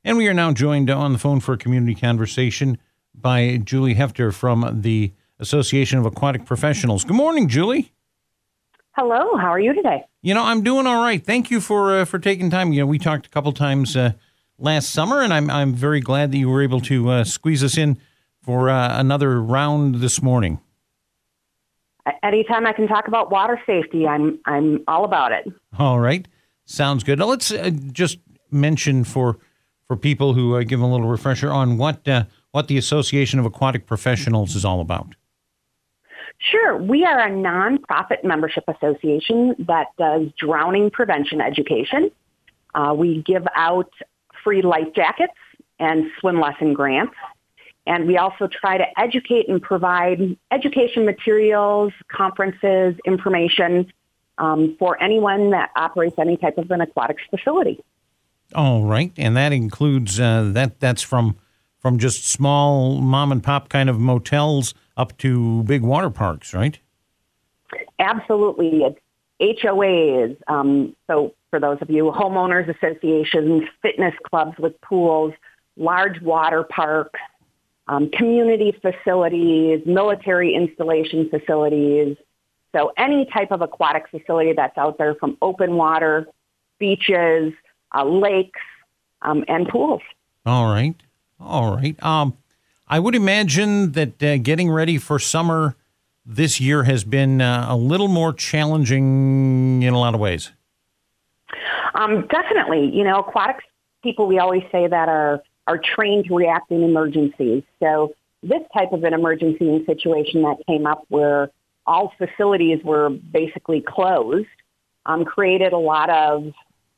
And we are now joined on the phone for a community conversation by Julie Hefter from the Association of Aquatic Professionals. Good morning, Julie. Hello. How are you today? I'm doing all right. Thank you for taking time. We talked a couple times last summer, and I'm very glad that you were able to squeeze us in for another round this morning. Anytime I can talk about water safety, I'm all about it. All right. Sounds good. Now let's just mention for people who give them a little refresher on what the Association of Aquatic Professionals is all about. Sure. We are a nonprofit membership association that does drowning prevention education. We give out free life jackets and swim lesson grants. And we also try to educate and provide education materials, conferences, information for anyone that operates any type of an aquatics facility. All right. And that includes that's from just small mom and pop kind of motels up to big water parks, right? Absolutely. It's HOAs. So for those of you, homeowners associations, fitness clubs with pools, large water parks, community facilities, military installation facilities. So any type of aquatic facility that's out there, from open water, beaches, lakes, and pools. All right. I would imagine that getting ready for summer this year has been a little more challenging in a lot of ways. Definitely. Aquatics people, we always say that are trained to react in emergencies. So this type of an emergency situation that came up where all facilities were basically closed created a lot of,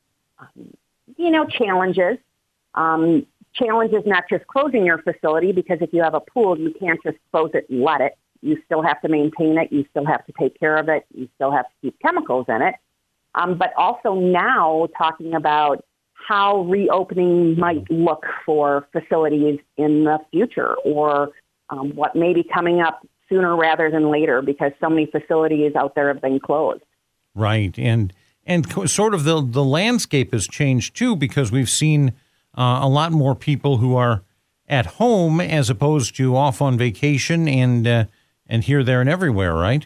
challenges. Challenges not just closing your facility, because if you have a pool, you can't just close it and let it. You still have to maintain it. You still have to take care of it. You still have to keep chemicals in it. But also now talking about how reopening might look for facilities in the future, or what may be coming up sooner rather than later, because so many facilities out there have been closed. Right. And sort of the landscape has changed, too, because we've seen a lot more people who are at home as opposed to off on vacation and here, there, and everywhere, right?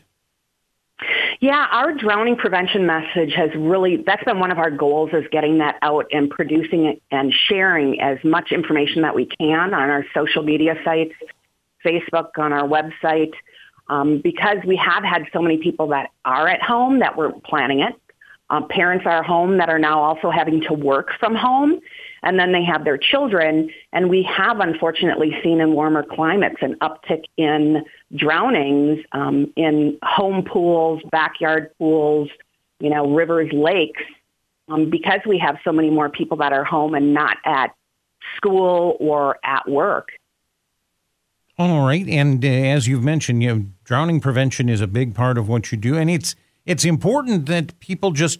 Yeah, our drowning prevention message that's been one of our goals, is getting that out and producing it and sharing as much information that we can on our social media sites, Facebook, on our website, because we have had so many people that are at home that were planning it. Parents are home that are now also having to work from home, and then they have their children. And we have unfortunately seen in warmer climates an uptick in drownings in home pools, backyard pools, rivers, lakes, because we have so many more people that are home and not at school or at work. All right. And as you've mentioned, drowning prevention is a big part of what you do. And it's important that people just,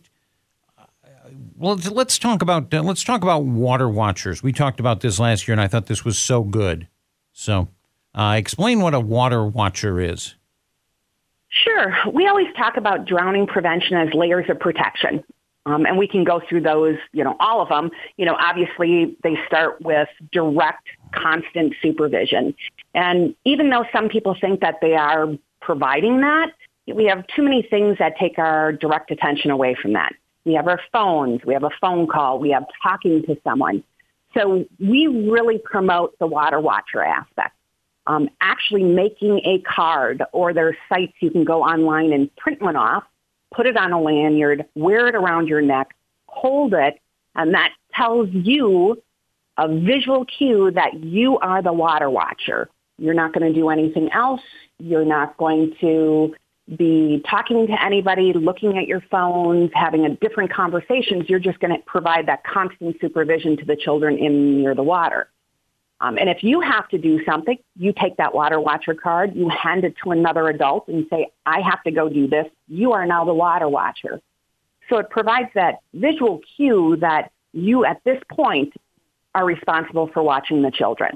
let's talk about water watchers. We talked about this last year, and I thought this was so good. So explain what a water watcher is. Sure. We always talk about drowning prevention as layers of protection. And we can go through those, all of them. Obviously they start with direct, constant supervision. And even though some people think that they are providing that, we have too many things that take our direct attention away from that. We have our phones, we have a phone call, we have talking to someone. So we really promote the water watcher aspect. Actually making a card, or there's sites you can go online and print one off, put it on a lanyard, wear it around your neck, hold it, and that tells you a visual cue that you are the water watcher. You're not going to do anything else. You're not going to be talking to anybody, looking at your phones, having a different conversations. You're just going to provide that constant supervision to the children in near the water. And if you have to do something, you take that water watcher card, you hand it to another adult and say, I have to go do this. You are now the water watcher. So it provides that visual cue that you, at this point, are responsible for watching the children.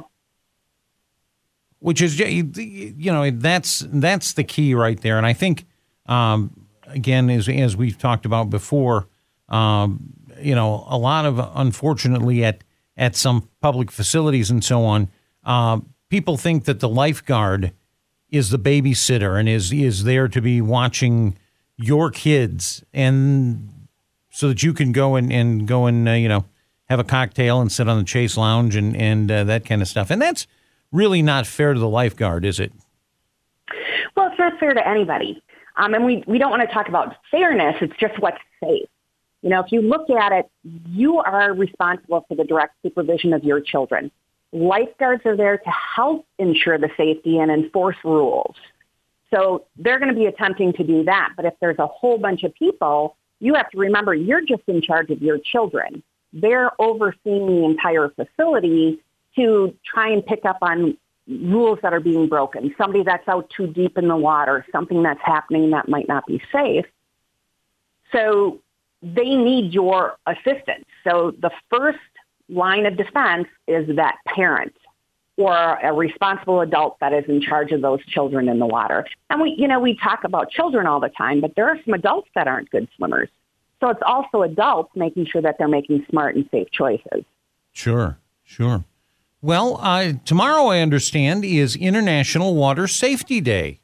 Which is, that's the key right there. And I think, again, as we've talked about before, a lot of, unfortunately, at at some public facilities and so on, people think that the lifeguard is the babysitter and is there to be watching your kids, and so that you can go and have a cocktail and sit on the Chase Lounge and that kind of stuff. And that's really not fair to the lifeguard, is it? Well, it's not fair to anybody. And we don't want to talk about fairness. It's just what's safe. If you look at it, you are responsible for the direct supervision of your children. Lifeguards are there to help ensure the safety and enforce rules. So they're going to be attempting to do that. But if there's a whole bunch of people, you have to remember you're just in charge of your children. They're overseeing the entire facility to try and pick up on rules that are being broken, somebody that's out too deep in the water, something that's happening that might not be safe. So they need your assistance. So the first line of defense is that parent or a responsible adult that is in charge of those children in the water. And we talk about children all the time, but there are some adults that aren't good swimmers. So it's also adults making sure that they're making smart and safe choices. Sure. Well, tomorrow, I understand, is International Water Safety Day.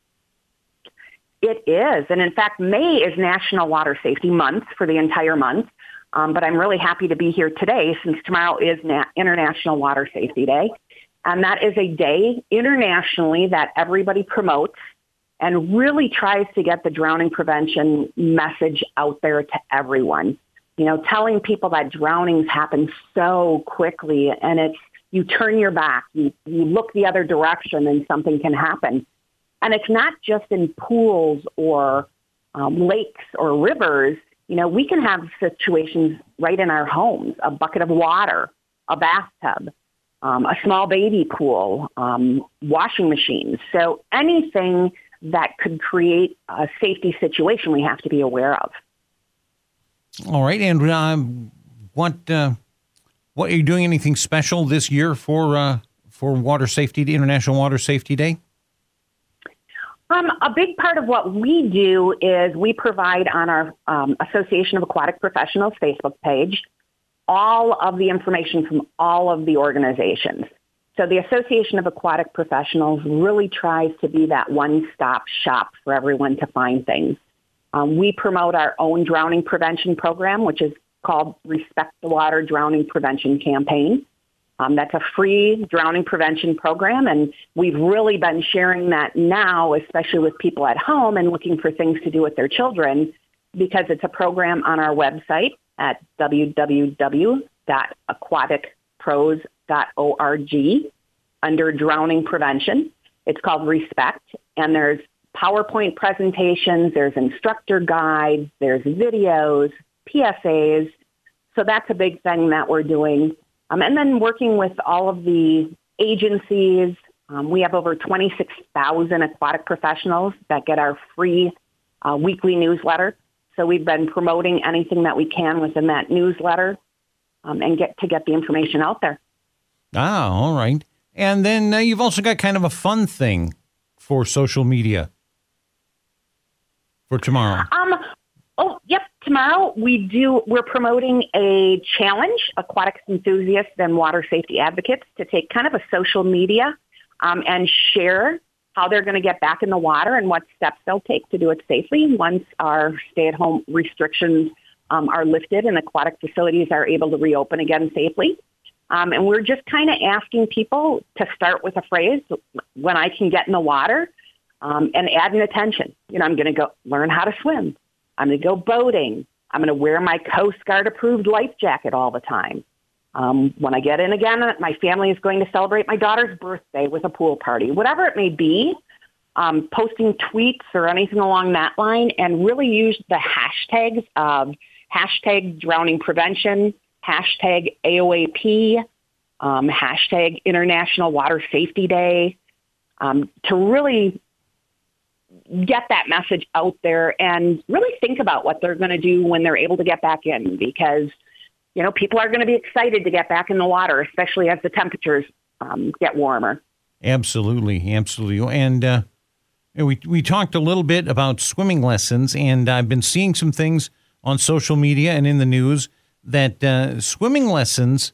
It is. And in fact, May is National Water Safety Month for the entire month. But I'm really happy to be here today since tomorrow is International Water Safety Day. And that is a day internationally that everybody promotes and really tries to get the drowning prevention message out there to everyone. Telling people that drownings happen so quickly, and you turn your back, you look the other direction, and something can happen. And it's not just in pools or lakes or rivers. We can have situations right in our homes, a bucket of water, a bathtub, a small baby pool, washing machines. So anything that could create a safety situation we have to be aware of. All right. And what are you doing anything special this year for Water Safety, International Water Safety Day? A big part of what we do is we provide on our Association of Aquatic Professionals Facebook page all of the information from all of the organizations. So the Association of Aquatic Professionals really tries to be that one-stop shop for everyone to find things. We promote our own drowning prevention program, which is called Respect the Water Drowning Prevention Campaign. That's a free drowning prevention program, and we've really been sharing that now, especially with people at home and looking for things to do with their children, because it's a program on our website at www.aquaticpros.org under drowning prevention. It's called Respect, and there's PowerPoint presentations, there's instructor guides, there's videos, PSAs. So that's a big thing that we're doing. And then working with all of the agencies, we have over 26,000 aquatic professionals that get our free weekly newsletter. So we've been promoting anything that we can within that newsletter and get the information out there. Ah, all right. And then you've also got kind of a fun thing for social media for tomorrow. Yep. Tomorrow we're promoting a challenge, aquatics enthusiasts and water safety advocates, to take kind of a social media and share how they're going to get back in the water and what steps they'll take to do it safely once our stay-at-home restrictions are lifted and aquatic facilities are able to reopen again safely. And we're just kind of asking people to start with a phrase, when I can get in the water, and add an attention. I'm going to go learn how to swim. I'm going to go boating. I'm going to wear my Coast Guard approved life jacket all the time. When I get in again, my family is going to celebrate my daughter's birthday with a pool party, whatever it may be, posting tweets or anything along that line, and really use the hashtags of hashtag drowning prevention, hashtag AOAP, hashtag International Water Safety Day, to really get that message out there and really think about what they're going to do when they're able to get back in, because, people are going to be excited to get back in the water, especially as the temperatures get warmer. Absolutely. And we talked a little bit about swimming lessons, and I've been seeing some things on social media and in the news that swimming lessons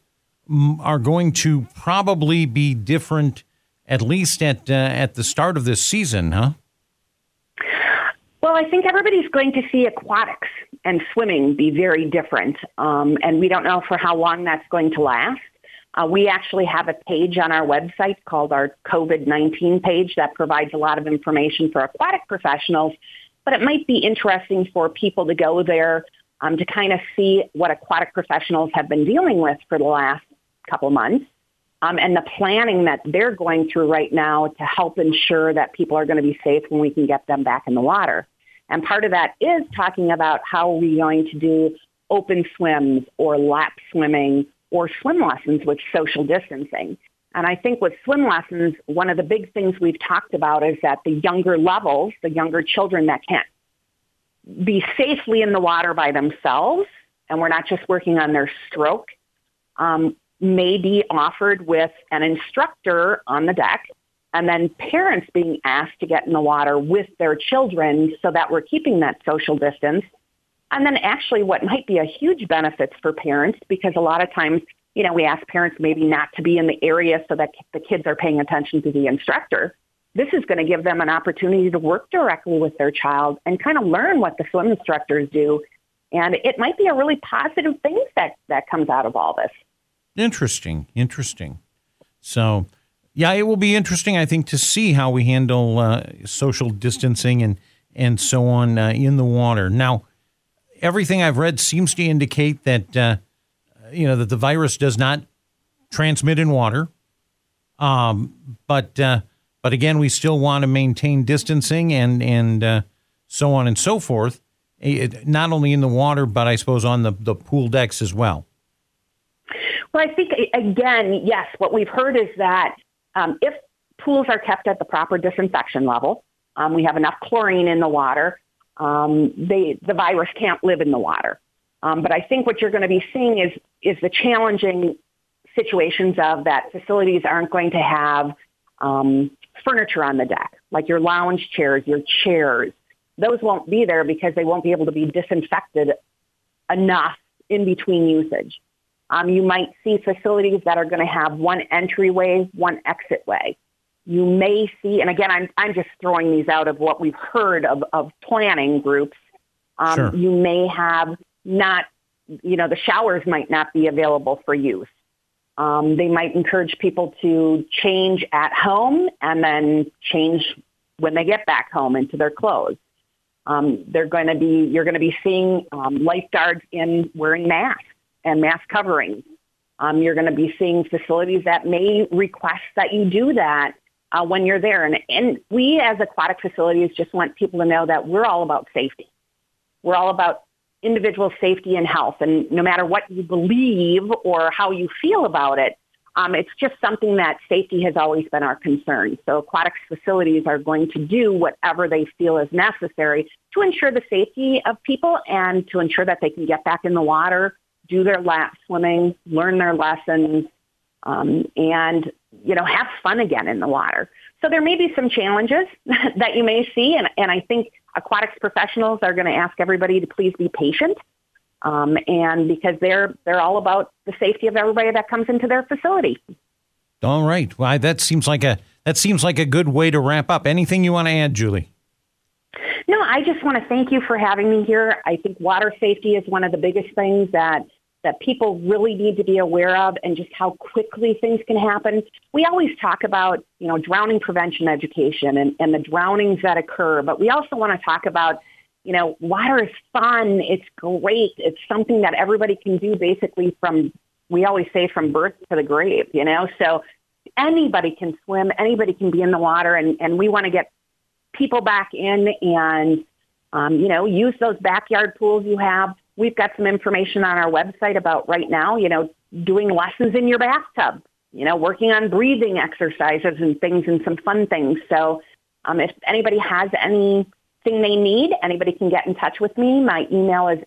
are going to probably be different, at least at the start of this season, huh? Well, I think everybody's going to see aquatics and swimming be very different, and we don't know for how long that's going to last. We actually have a page on our website called our COVID-19 page that provides a lot of information for aquatic professionals, but it might be interesting for people to go there to kind of see what aquatic professionals have been dealing with for the last couple months and the planning that they're going through right now to help ensure that people are going to be safe when we can get them back in the water. And part of that is talking about how are we going to do open swims or lap swimming or swim lessons with social distancing. And I think with swim lessons, one of the big things we've talked about is that the younger levels, the younger children that can't be safely in the water by themselves, and we're not just working on their stroke, may be offered with an instructor on the deck, and then parents being asked to get in the water with their children so that we're keeping that social distance. And then actually what might be a huge benefits for parents, because a lot of times, we ask parents maybe not to be in the area so that the kids are paying attention to the instructor. This is going to give them an opportunity to work directly with their child and kind of learn what the swim instructors do. And it might be a really positive thing that comes out of all this. Interesting. So, yeah, it will be interesting, I think, to see how we handle social distancing and so on in the water. Now, everything I've read seems to indicate that, that the virus does not transmit in water. But again, we still want to maintain distancing and so on and so forth, not only in the water, but I suppose on the pool decks as well. Well, I think, again, yes, what we've heard is that if pools are kept at the proper disinfection level, we have enough chlorine in the water, the virus can't live in the water. But I think what you're going to be seeing is the challenging situations of that facilities aren't going to have furniture on the deck, like your lounge chairs, your chairs. Those won't be there because they won't be able to be disinfected enough in between usage. You might see facilities that are going to have one entryway, one exit way. You may see, and again, I'm just throwing these out of what we've heard of planning groups. Sure. You may have not, the showers might not be available for use. They might encourage people to change at home and then change when they get back home into their clothes. You're going to be seeing lifeguards wearing masks and mask coverings. You're going to be seeing facilities that may request that you do that when you're there. And we as aquatic facilities just want people to know that we're all about safety. We're all about individual safety and health. And no matter what you believe or how you feel about it, it's just something that safety has always been our concern. So aquatic facilities are going to do whatever they feel is necessary to ensure the safety of people and to ensure that they can get back in the water, do their lap swimming, learn their lessons, and, have fun again in the water. So there may be some challenges that you may see, and I think aquatics professionals are going to ask everybody to please be patient, and because they're all about the safety of everybody that comes into their facility. All right. Well, that seems like a good way to wrap up. Anything you want to add, Julie? No, I just want to thank you for having me here. I think water safety is one of the biggest things that people really need to be aware of, and just how quickly things can happen. We always talk about, drowning prevention education and the drownings that occur, but we also want to talk about, water is fun. It's great. It's something that everybody can do basically we always say from birth to the grave, so anybody can swim, anybody can be in the water, and we want to get people back in and, use those backyard pools you have. We've got some information on our website about right now, doing lessons in your bathtub, working on breathing exercises and things and some fun things. So if anybody has anything they need, anybody can get in touch with me. My email is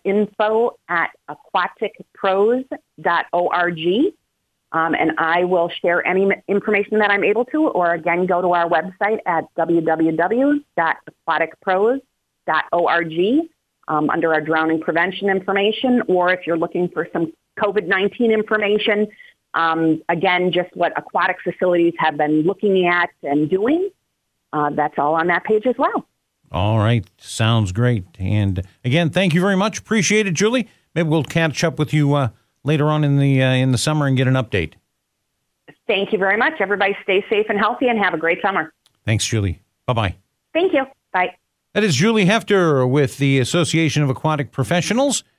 info@aquaticpros.org. And I will share any information that I'm able to, or again, go to our website at www.aquaticpros.org under our drowning prevention information. Or if you're looking for some COVID-19 information, Again, just what aquatic facilities have been looking at and doing. That's all on that page as well. All right. Sounds great. And again, thank you very much. Appreciate it, Julie. Maybe we'll catch up with you later on in the summer and get an update. Thank you very much. Everybody stay safe and healthy and have a great summer. Thanks, Julie. Bye-bye. Thank you. Bye. That is Julie Hefter with the Association of Aquatic Professionals.